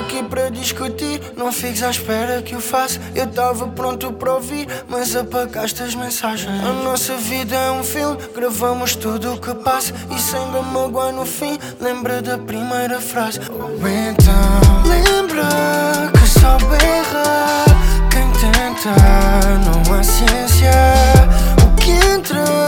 aqui para discutir, não fiques à espera que eu faça. Eu tava pronto para ouvir, mas apagaste as mensagens. A nossa vida é um filme, gravamos tudo o que passa. E sem ainda magoar no fim, lembra da primeira frase. Ou então, lembra que só berra quem tenta, não há ciência. O que entra